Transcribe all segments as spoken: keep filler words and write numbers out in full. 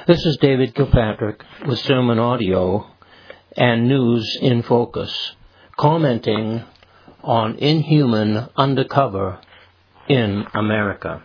This is David Kilpatrick with Sermon Audio and News in Focus, commenting on Inhuman Undercover in America.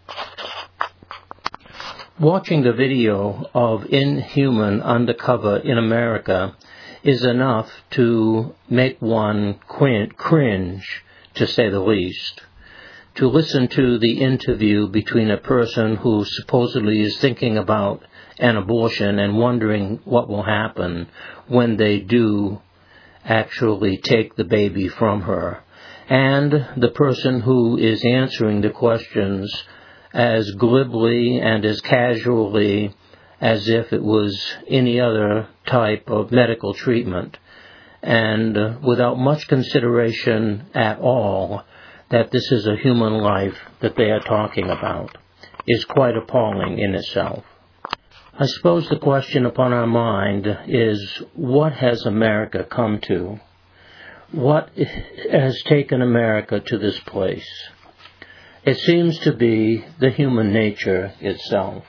Watching the video of Inhuman Undercover in America is enough to make one cringe, to say the least. To listen to the interview between a person who supposedly is thinking about an abortion and wondering what will happen when they do actually take the baby from her, and the person who is answering the questions as glibly and as casually as if it was any other type of medical treatment, and uh, without much consideration at all that this is a human life that they are talking about, is quite appalling in itself. I suppose the question upon our mind is, what has America come to? What has taken America to this place? It seems to be the human nature itself.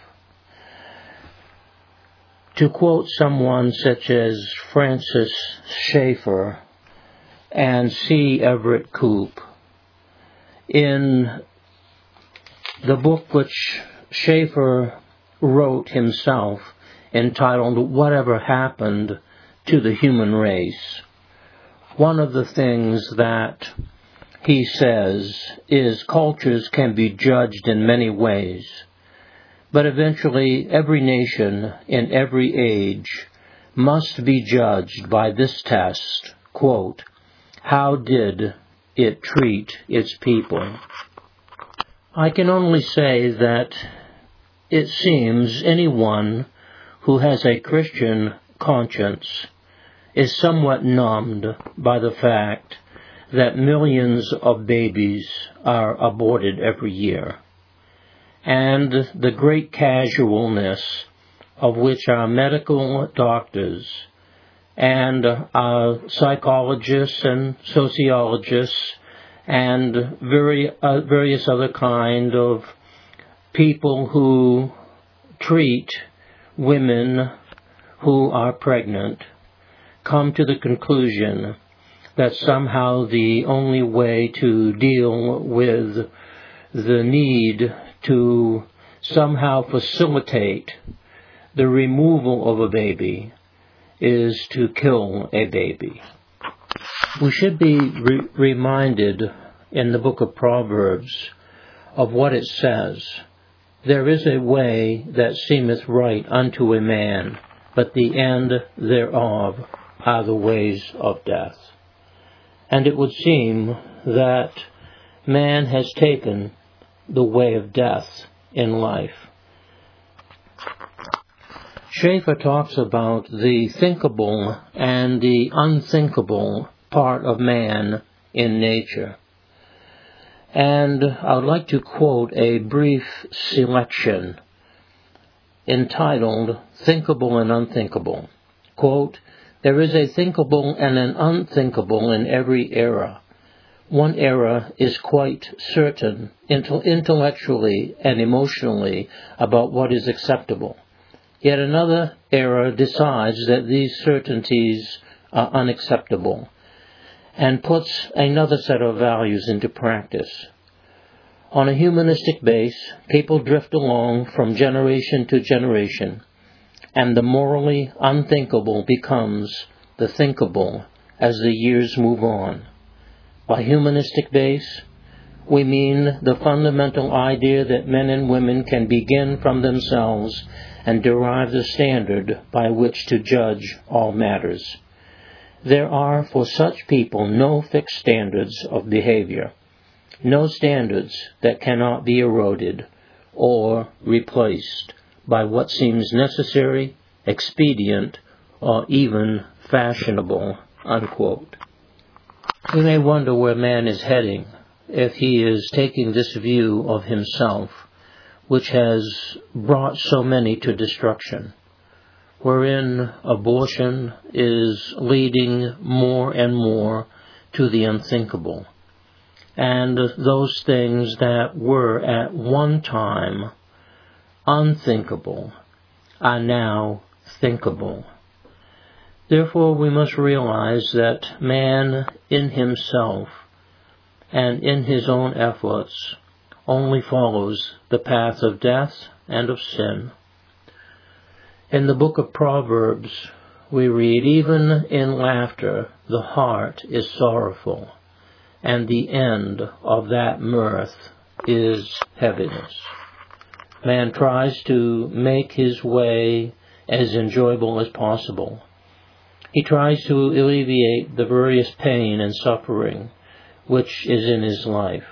To quote someone such as Francis Schaeffer and C. Everett Koop, in the book which Schaeffer wrote himself, entitled Whatever Happened to the Human Race, one of the things that he says is cultures can be judged in many ways, but eventually every nation in every age must be judged by this test, quote, how did it treat its people? I can only say that it seems anyone who has a Christian conscience is somewhat numbed by the fact that millions of babies are aborted every year, and the great casualness of which our medical doctors and our psychologists and sociologists and very, uh, various other kind of people who treat women who are pregnant come to the conclusion that somehow the only way to deal with the need to somehow facilitate the removal of a baby is to kill a baby. We should be re- reminded in the book of Proverbs of what it says. There is a way that seemeth right unto a man, but the end thereof are the ways of death. And it would seem that man has taken the way of death in life. Schaeffer talks about the thinkable and the unthinkable part of man in nature. And I would like to quote a brief selection entitled Thinkable and Unthinkable. Quote, there is a thinkable and an unthinkable in every era. One era is quite certain intellectually and emotionally about what is acceptable. Yet another era decides that these certainties are unacceptable and puts another set of values into practice. On a humanistic base, people drift along from generation to generation, and the morally unthinkable becomes the thinkable as the years move on. By humanistic base, we mean the fundamental idea that men and women can begin from themselves and derive the standard by which to judge all matters. There are for such people no fixed standards of behavior, no standards that cannot be eroded or replaced by what seems necessary, expedient, or even fashionable, unquote. We may wonder where man is heading if he is taking this view of himself, which has brought so many to destruction, wherein abortion is leading more and more to the unthinkable. And those things that were at one time unthinkable are now thinkable. Therefore, we must realize that man in himself and in his own efforts only follows the path of death and of sin. In the book of Proverbs, we read, "Even in laughter the heart is sorrowful, and the end of that mirth is heaviness." Man tries to make his way as enjoyable as possible. He tries to alleviate the various pain and suffering which is in his life.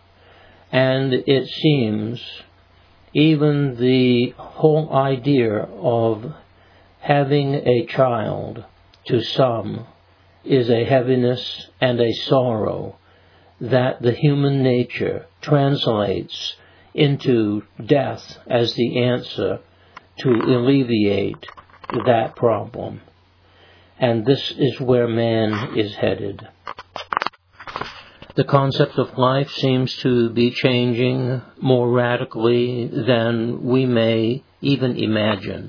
And it seems even the whole idea of having a child to some is a heaviness and a sorrow that the human nature translates into death as the answer to alleviate that problem. And this is where man is headed. The concept of life seems to be changing more radically than we may even imagine.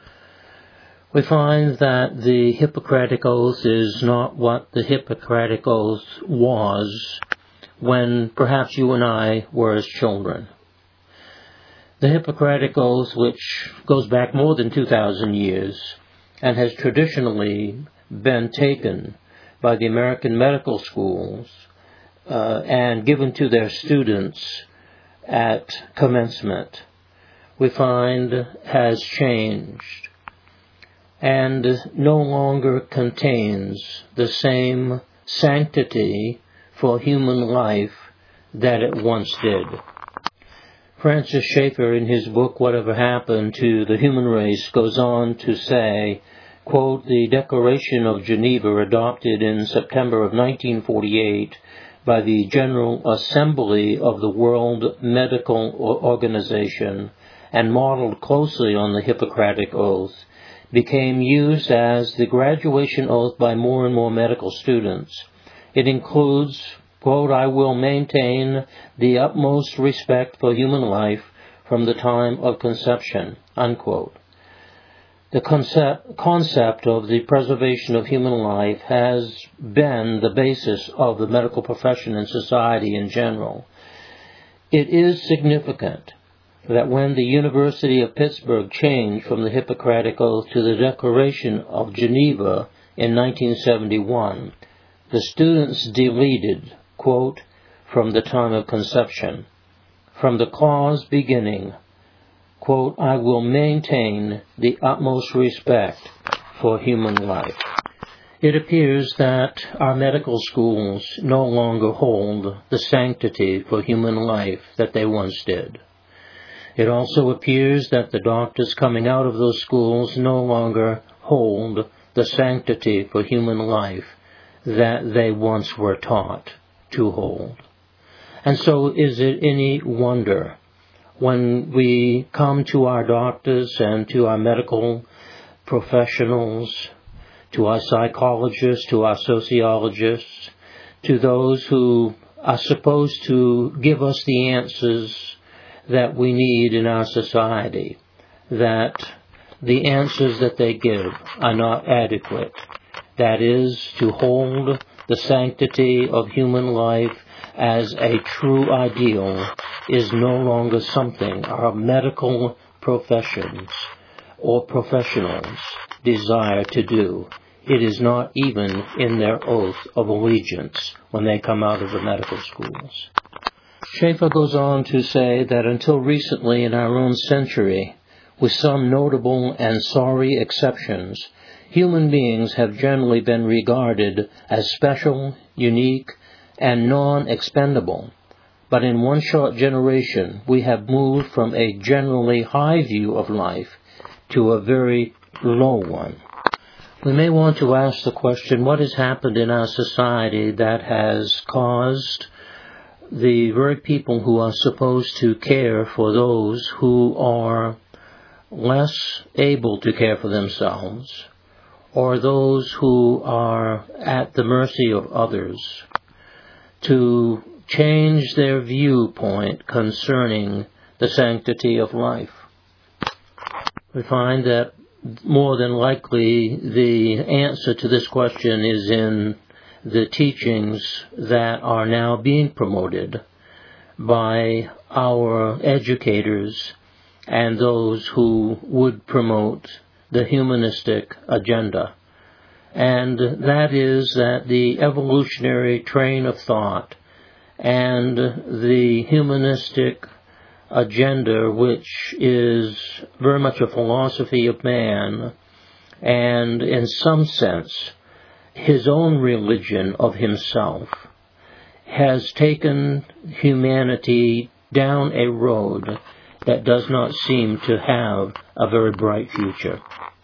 We find that the Hippocratic Oath is not what the Hippocratic Oath was when perhaps you and I were as children. The Hippocratic Oath, which goes back more than two thousand years and has traditionally been taken by the American medical schools uh, and given to their students at commencement, we find has changed and no longer contains the same sanctity for human life that it once did. Francis Schaeffer, in his book, Whatever Happened to the Human Race, goes on to say, quote, "The Declaration of Geneva, adopted in September of nineteen forty-eight by the General Assembly of the World Medical Organization and modeled closely on the Hippocratic Oath, became used as the graduation oath by more and more medical students. It includes, quote, 'I will maintain the utmost respect for human life from the time of conception,' unquote. The concept, concept of the preservation of human life has been the basis of the medical profession and society in general. It is significant that when the University of Pittsburgh changed from the Hippocratic Oath to the Declaration of Geneva in nineteen seventy-one, the students deleted, quote, 'from the time of conception,' from the clause beginning, quote, 'I will maintain the utmost respect for human life.'" It appears that our medical schools no longer hold the sanctity for human life that they once did. It also appears that the doctors coming out of those schools no longer hold the sanctity for human life that they once were taught to hold. And so is it any wonder when we come to our doctors and to our medical professionals, to our psychologists, to our sociologists, to those who are supposed to give us the answers that we need in our society, that the answers that they give are not adequate. That is, to hold the sanctity of human life as a true ideal is no longer something our medical professions or professionals desire to do. It is not even in their oath of allegiance when they come out of the medical schools. Schaeffer goes on to say that until recently in our own century, with some notable and sorry exceptions, human beings have generally been regarded as special, unique, and non-expendable. But in one short generation, we have moved from a generally high view of life to a very low one. We may want to ask the question, what has happened in our society that has caused the very people who are supposed to care for those who are less able to care for themselves, or those who are at the mercy of others, to change their viewpoint concerning the sanctity of life? we find that more than likely the answer to this question is in the teachings that are now being promoted by our educators and those who would promote the humanistic agenda. And that is that the evolutionary train of thought and the humanistic agenda, which is very much a philosophy of man, and in some sense his own religion of himself, has taken humanity down a road that does not seem to have a very bright future.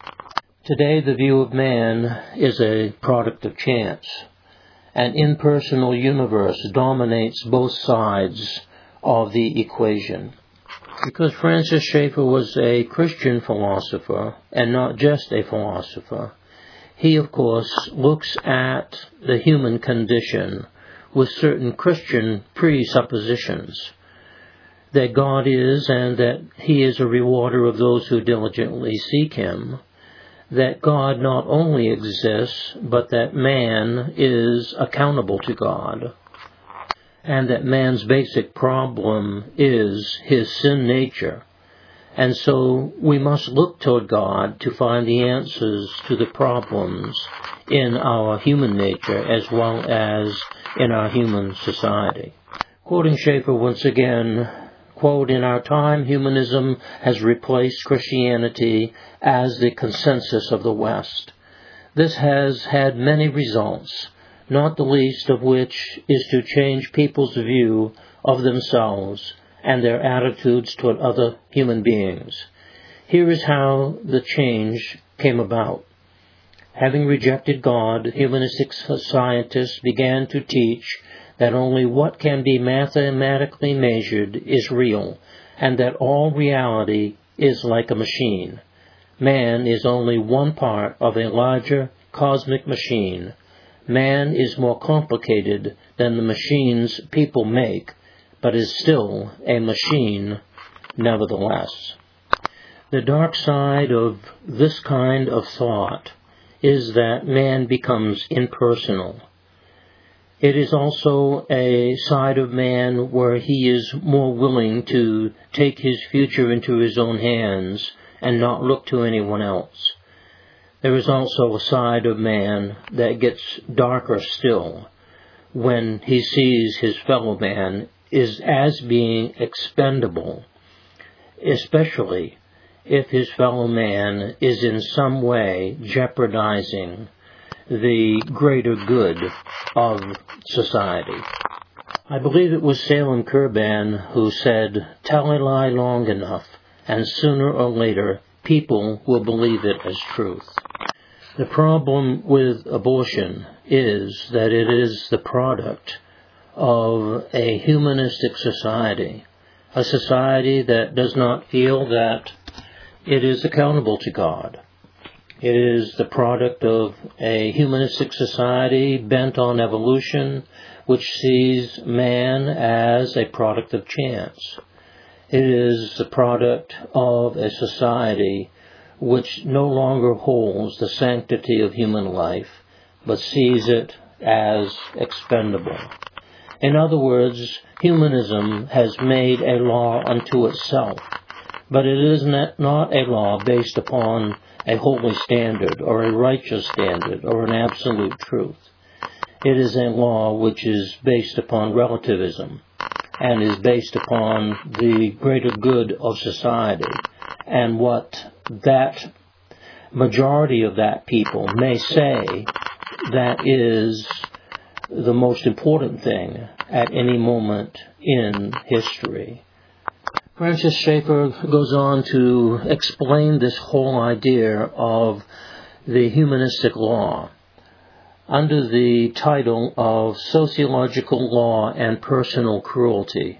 Today the view of man is a product of chance. An impersonal universe dominates both sides of the equation. Because Francis Schaeffer was a Christian philosopher, and not just a philosopher, he, of course, looks at the human condition with certain Christian presuppositions, that God is and that he is a rewarder of those who diligently seek him, that God not only exists, but that man is accountable to God, and that man's basic problem is his sin nature. And so we must look toward God to find the answers to the problems in our human nature as well as in our human society. Quoting Schaeffer once again, quote, "In our time, humanism has replaced Christianity as the consensus of the West. This has had many results, not the least of which is to change people's view of themselves and their attitudes toward other human beings. Here is how the change came about. Having rejected God, humanistic scientists began to teach that only what can be mathematically measured is real, and that all reality is like a machine. Man is only one part of a larger cosmic machine. Man is more complicated than the machines people make, but is still a machine nevertheless." The dark side of this kind of thought is that man becomes impersonal. It is also a side of man where he is more willing to take his future into his own hands and not look to anyone else. There is also a side of man that gets darker still when he sees his fellow man is as being expendable, especially if his fellow man is in some way jeopardizing the greater good of society. I believe it was Salem Kurban who said, "Tell a lie long enough, and sooner or later people will believe it as truth." The problem with abortion is that it is the product of a humanistic society, a society that does not feel that it is accountable to God. It is the product of a humanistic society bent on evolution, which sees man as a product of chance. It is the product of a society which no longer holds the sanctity of human life, but sees it as expendable. In other words, humanism has made a law unto itself, but it is not a law based upon a holy standard or a righteous standard or an absolute truth. It is a law which is based upon relativism and is based upon the greater good of society and what that majority of that people may say that is the most important thing at any moment in history. Francis Schaeffer goes on to explain this whole idea of the humanistic law under the title of Sociological Law and Personal Cruelty.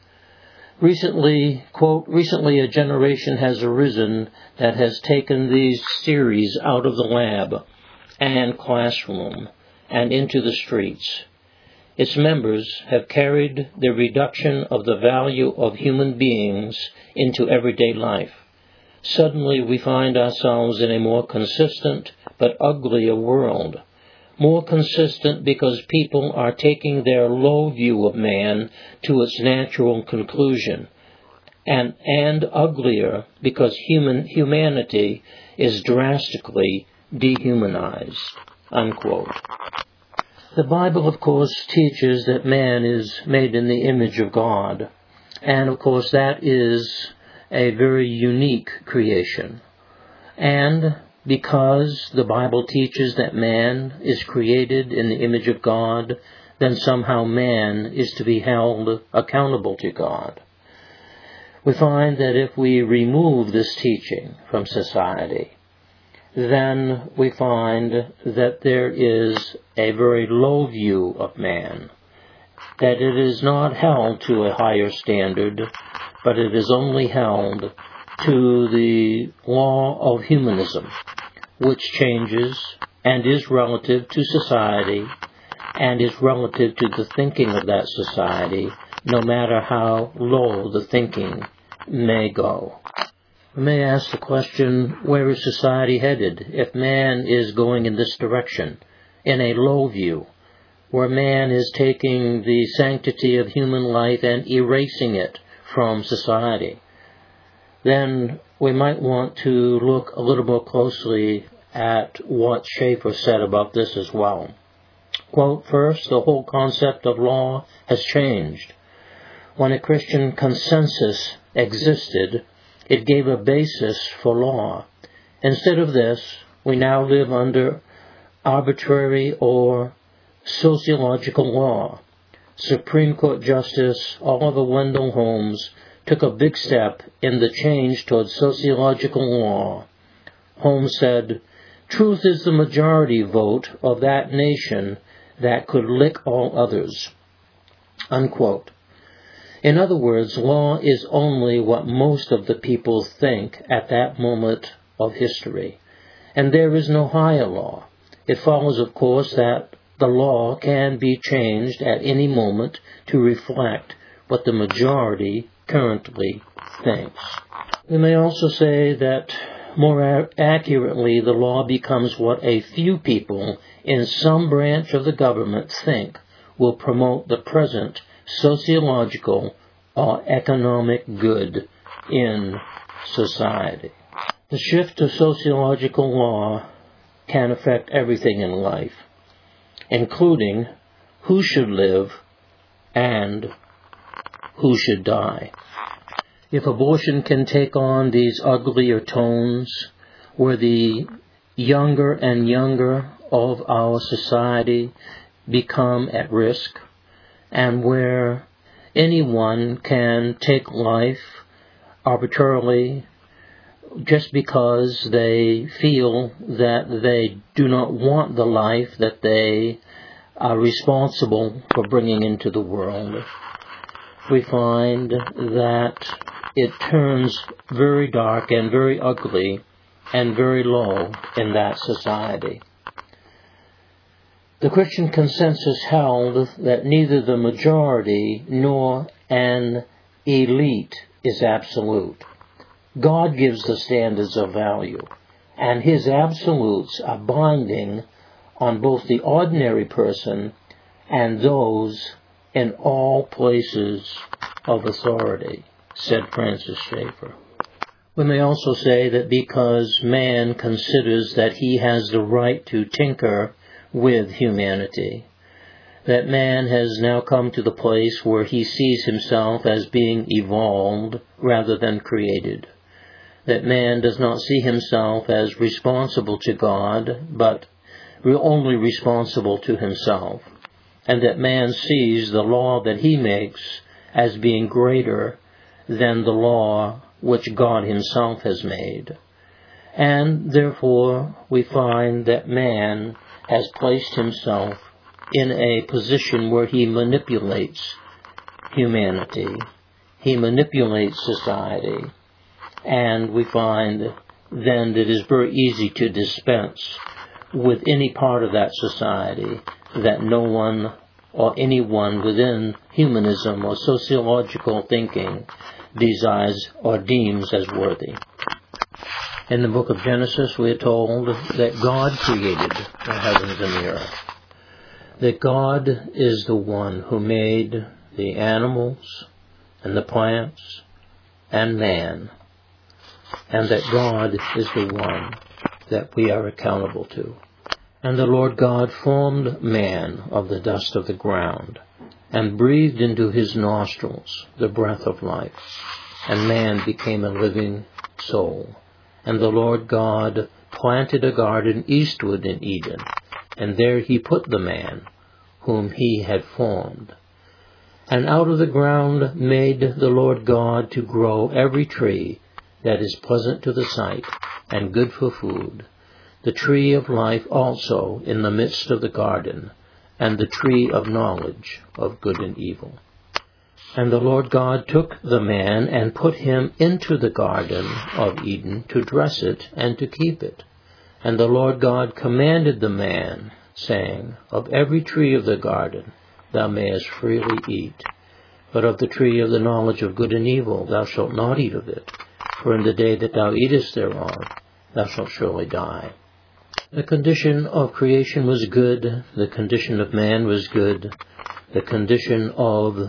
Recently, quote, "Recently a generation has arisen that has taken these theories out of the lab and classroom and into the streets. Its members have carried the reduction of the value of human beings into everyday life. suddenly we find ourselves in a more consistent but uglier world. More consistent because people are taking their low view of man to its natural conclusion, and, and uglier because human humanity is drastically dehumanized. Unquote. The Bible, of course, teaches that man is made in the image of God, and of course that is a very unique creation. And because the Bible teaches that man is created in the image of God, then somehow man is to be held accountable to God. We find that if we remove this teaching from society, then we find that there is a very low view of man, that it is not held to a higher standard, but it is only held to the law of humanism, which changes and is relative to society and is relative to the thinking of that society, no matter how low the thinking may go. We may ask the question, where is society headed if man is going in this direction, in a low view, where man is taking the sanctity of human life and erasing it from society? Then we might want to look a little more closely at what Schaeffer said about this as well. Quote, first, the whole concept of law has changed. When a Christian consensus existed, it gave a basis for law. Instead of this, we now live under arbitrary or sociological law. Supreme Court Justice Oliver Wendell Holmes took a big step in the change toward sociological law. Holmes said, "Truth is the majority vote of that nation that could lick all others." Unquote. In other words, law is only what most of the people think at that moment of history, and there is no higher law. It follows, of course, that the law can be changed at any moment to reflect what the majority currently thinks. We may also say that more accurately, the law becomes what a few people in some branch of the government think will promote the present sociological or economic good in society. The shift to sociological law can affect everything in life, including who should live and who should die. If abortion can take on these uglier tones, where the younger and younger of our society become at risk, and where anyone can take life arbitrarily just because they feel that they do not want the life that they are responsible for bringing into the world, we find that it turns very dark and very ugly and very low in that society. The Christian consensus held that neither the majority nor an elite is absolute. God gives the standards of value, and His absolutes are binding on both the ordinary person and those in all places of authority, said Francis Schaeffer. We may also say that because man considers that he has the right to tinker with humanity, that man has now come to the place where he sees himself as being evolved rather than created, that man does not see himself as responsible to God, but only responsible to himself, and that man sees the law that he makes as being greater than the law which God Himself has made. And therefore we find that man has placed himself in a position where he manipulates humanity, he manipulates society, and we find then that it is very easy to dispense with any part of that society that no one or anyone within humanism or sociological thinking desires or deems as worthy. In the book of Genesis, we are told that God created the heavens and the earth. That God is the one who made the animals and the plants and man. And that God is the one that we are accountable to. And the Lord God formed man of the dust of the ground, and breathed into his nostrils the breath of life. And man became a living soul. And the Lord God planted a garden eastward in Eden, and there he put the man whom he had formed. And out of the ground made the Lord God to grow every tree that is pleasant to the sight and good for food, the tree of life also in the midst of the garden, and the tree of knowledge of good and evil. And the Lord God took the man and put him into the garden of Eden to dress it and to keep it. And the Lord God commanded the man, saying, Of every tree of the garden thou mayest freely eat, but of the tree of the knowledge of good and evil thou shalt not eat of it, for in the day that thou eatest thereof thou shalt surely die. The condition of creation was good, the condition of man was good, the condition of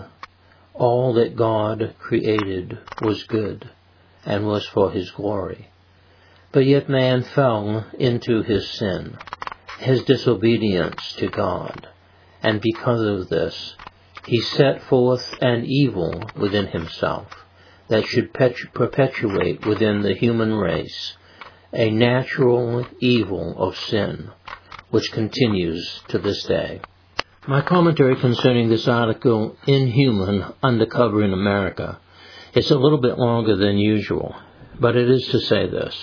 all that God created was good and was for his glory. But yet man fell into his sin, his disobedience to God, and because of this he set forth an evil within himself that should perpetuate within the human race a natural evil of sin, which continues to this day. My commentary concerning this article, Inhuman Undercover in America, is a little bit longer than usual, but it is to say this,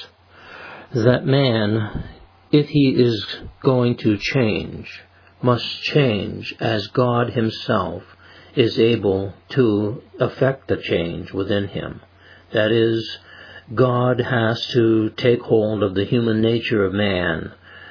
that man, if he is going to change, must change as God himself is able to effect the change within him. That is, God has to take hold of the human nature of man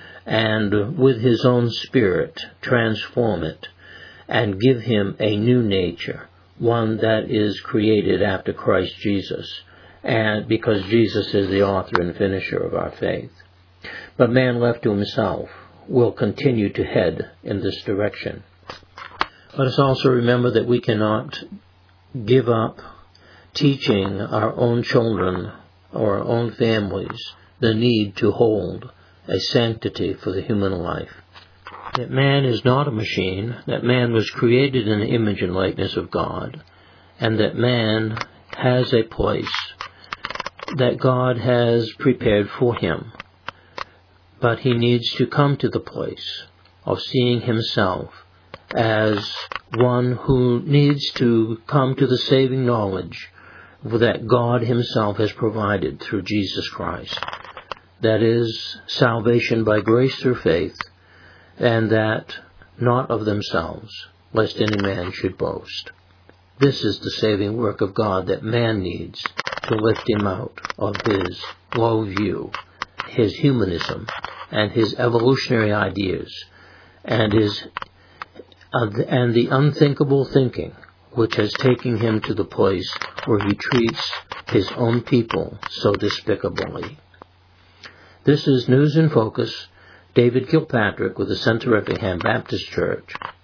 and with his own spirit transform it and give him a new nature, one that is created after Christ Jesus, and because Jesus is the author and finisher of our faith. But man left to himself will continue to head in this direction. Let us also remember that we cannot give up teaching our own children or our own families the need to hold a sanctity for the human life. That man is not a machine, that man was created in the image and likeness of God, and that man has a place that God has prepared for him. But he needs to come to the place of seeing himself as one who needs to come to the saving knowledge that God himself has provided through Jesus Christ. That is, salvation by grace through faith, and that not of themselves, lest any man should boast. This is the saving work of God that man needs to lift him out of his low view, his humanism, and his evolutionary ideas, and his uh, and the unthinkable thinking which has taken him to the place where he treats his own people so despicably. This is News in Focus. David Kilpatrick with the Centre Effingham Baptist Church.